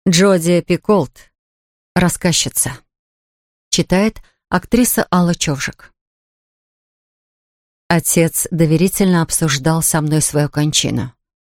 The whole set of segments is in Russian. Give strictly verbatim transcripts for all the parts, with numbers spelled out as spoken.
Джоди Пиколт. Рассказчица. Читает актриса Алла Човжик. Отец доверительно обсуждал со мной свою кончину.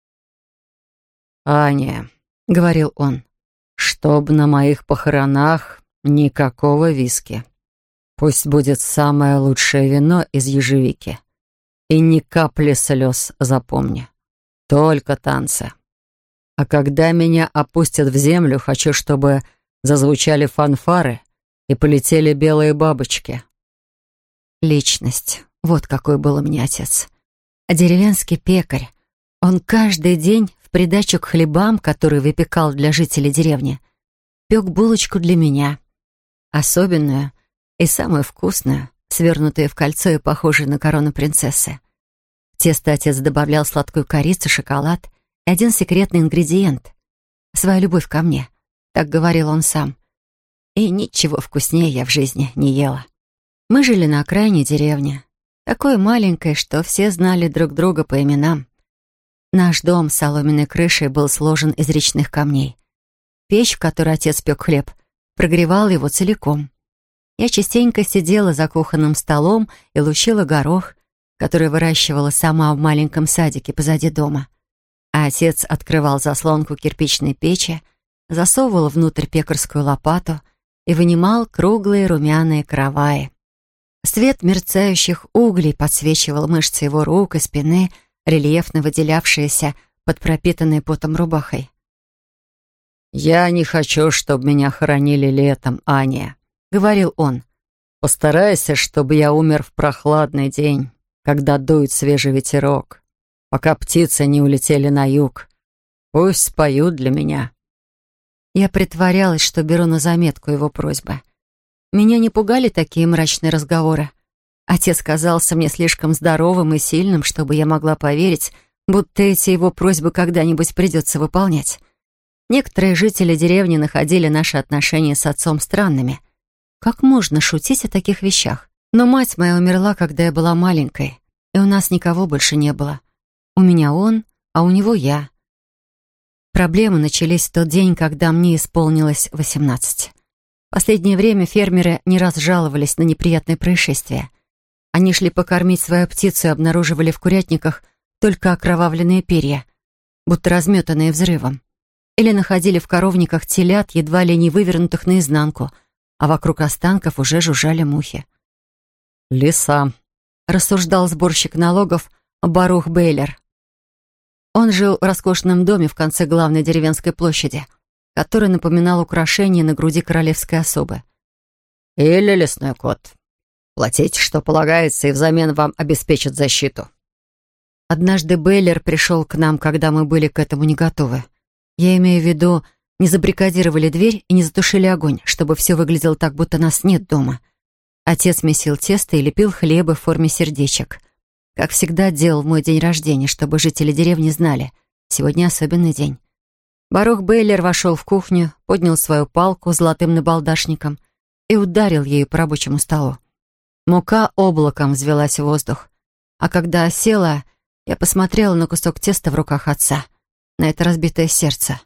«Аня», — говорил он, — «чтоб на моих похоронах никакого виски. Пусть будет самое лучшее вино из ежевики. И ни капли слез, запомни. Только танцы. А когда меня опустят в землю, хочу, чтобы зазвучали фанфары и полетели белые бабочки». Личность. Вот какой был у меня отец. А деревенский пекарь. Он каждый день в придачу к хлебам, которые выпекал для жителей деревни, пек булочку для меня. Особенную и самую вкусную, свернутую в кольцо и похожую на корону принцессы. В тесто отец добавлял сладкую корицу, шоколад и один секретный ингредиент — свою любовь ко мне. Так говорил он сам. И ничего вкуснее я в жизни не ела. Мы жили на окраине деревни, такой маленькой, что все знали друг друга по именам. Наш дом с соломенной крышей был сложен из речных камней. Печь, в которой отец пек хлеб, прогревала его целиком. Я частенько сидела за кухонным столом и лущила горох, который выращивала сама в маленьком садике позади дома. А отец открывал заслонку кирпичной печи, засовывал внутрь пекарскую лопату и вынимал круглые румяные караваи. Свет мерцающих углей подсвечивал мышцы его рук и спины, рельефно выделявшиеся под пропитанной потом рубахой. «Я не хочу, чтобы меня хоронили летом, Аня», — говорил он. «Постарайся, чтобы я умер в прохладный день, когда дует свежий ветерок, пока птицы не улетели на юг. Пусть споют для меня». Я притворялась, что беру на заметку его просьбы. Меня не пугали такие мрачные разговоры. Отец казался мне слишком здоровым и сильным, чтобы я могла поверить, будто эти его просьбы когда-нибудь придется выполнять. Некоторые жители деревни находили наши отношения с отцом странными. Как можно шутить о таких вещах? Но мать моя умерла, когда я была маленькой, и у нас никого больше не было. У меня он, а у него я. Проблемы начались в тот день, когда мне исполнилось восемнадцать. В последнее время фермеры не раз жаловались на неприятные происшествия. Они шли покормить свою птицу и обнаруживали в курятниках только окровавленные перья, будто разметанные взрывом. Или находили в коровниках телят, едва ли не вывернутых наизнанку, а вокруг останков уже жужжали мухи. «Лиса», — рассуждал сборщик налогов Барух Бейлер. Он жил в роскошном доме в конце главной деревенской площади, который напоминал украшение на груди королевской особы. «Или лесной кот. Платите, что полагается, и взамен вам обеспечат защиту». Однажды Бейлер пришел к нам, когда мы были к этому не готовы. Я имею в виду, не забаррикадировали дверь и не затушили огонь, чтобы все выглядело так, будто нас нет дома. Отец месил тесто и лепил хлебы в форме сердечек. Как всегда делал в мой день рождения, чтобы жители деревни знали. Сегодня особенный день. Барух Бейлер вошел в кухню, поднял свою палку с золотым набалдашником и ударил ею по рабочему столу. Мука облаком взвелась в воздух. А когда осела, я посмотрела на кусок теста в руках отца, на это разбитое сердце.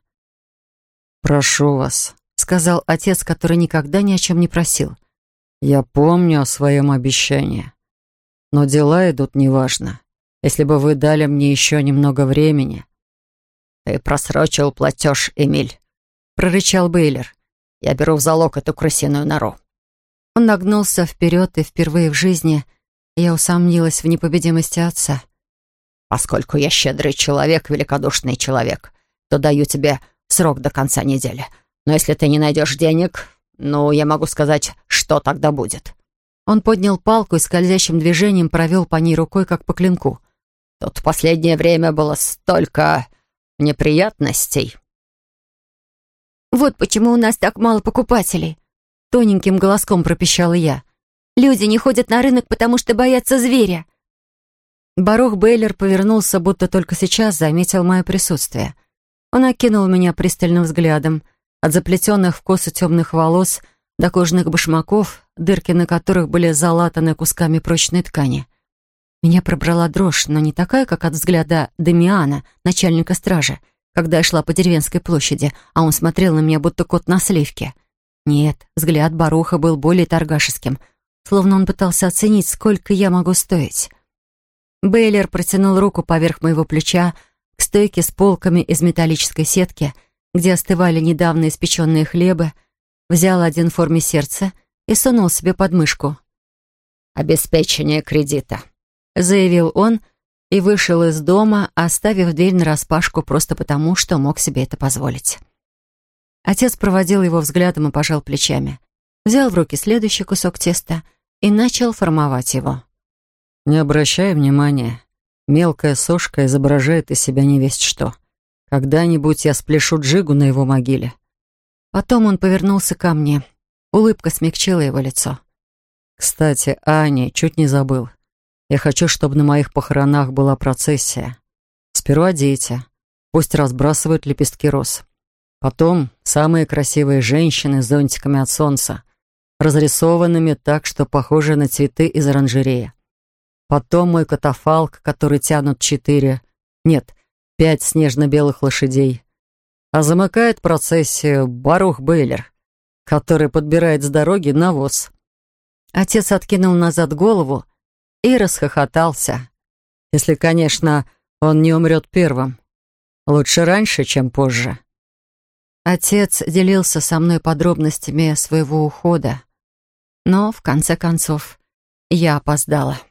«Прошу вас», — сказал отец, который никогда ни о чем не просил. «Я помню о своем обещании. Но дела идут неважно. Если бы вы дали мне еще немного времени...» «Ты просрочил платеж, Эмиль», — прорычал Бейлер. «Я беру в залог эту крысиную нору». Он нагнулся вперед, и впервые в жизни я усомнилась в непобедимости отца. «Поскольку я щедрый человек, великодушный человек, то даю тебе срок до конца недели. Но если ты не найдешь денег, ну, я могу сказать, что тогда будет». Он поднял палку и скользящим движением провел по ней рукой, как по клинку. «Тут в последнее время было столько неприятностей». «Вот почему у нас так мало покупателей», — тоненьким голоском пропищала я. «Люди не ходят на рынок, потому что боятся зверя». Барух Бейлер повернулся, будто только сейчас заметил мое присутствие. Он окинул меня пристальным взглядом, от заплетенных в косу темных волос до кожаных башмаков, дырки на которых были залатаны кусками прочной ткани. Меня пробрала дрожь, но не такая, как от взгляда Дамиана, начальника стражи, когда я шла по деревенской площади, а он смотрел на меня, будто кот на сливке. Нет, взгляд Баруха был более торгашеским, словно он пытался оценить, сколько я могу стоить. Бейлер протянул руку поверх моего плеча к стойке с полками из металлической сетки, где остывали недавно испеченные хлебы, взял один в форме сердца и сунул себе под мышку. «Обеспечение кредита», — заявил он и вышел из дома, оставив дверь нараспашку просто потому, что мог себе это позволить. Отец проводил его взглядом и пожал плечами. Взял в руки следующий кусок теста и начал формовать его. «Не обращай внимания. Мелкая сошка изображает из себя невесть что. Когда-нибудь я спляшу джигу на его могиле». Потом он повернулся ко мне. Улыбка смягчила его лицо. «Кстати, Аня, чуть не забыл. Я хочу, чтобы на моих похоронах была процессия. Сперва дети. Пусть разбрасывают лепестки роз. Потом самые красивые женщины с зонтиками от солнца, разрисованными так, что похожи на цветы из оранжереи. Потом мой катафалк, который тянут четыре, нет, пять снежно-белых лошадей. А замыкает процессию Барух Бейлер, который подбирает с дороги навоз». Отец откинул назад голову и расхохотался. «Если, конечно, он не умрет первым. Лучше раньше, чем позже». Отец делился со мной подробностями своего ухода, но, в конце концов, я опоздала.